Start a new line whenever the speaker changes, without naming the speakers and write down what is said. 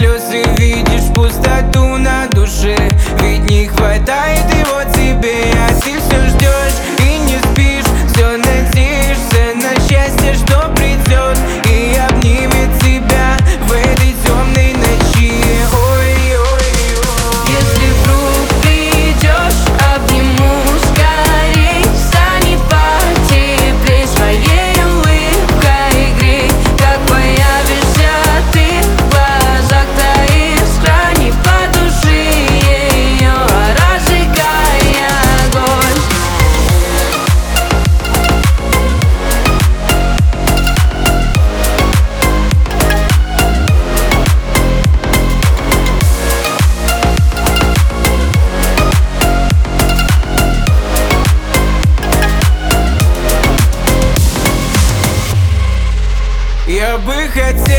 слез и видишь пустоту на душе. Ведь не хватает его тебе, а ты все ждешь и не спишь. Все надеешься на счастье, что придет и обнимет тебя в этой темной ночи. Ой-ой-ой.
Если вдруг придешь, обниму скорей. Станет потеплей своей улыбкой грей. Как появишься ты, в глазах та искра. Не потуши ее, а разжигай огонь.
Я бы хотел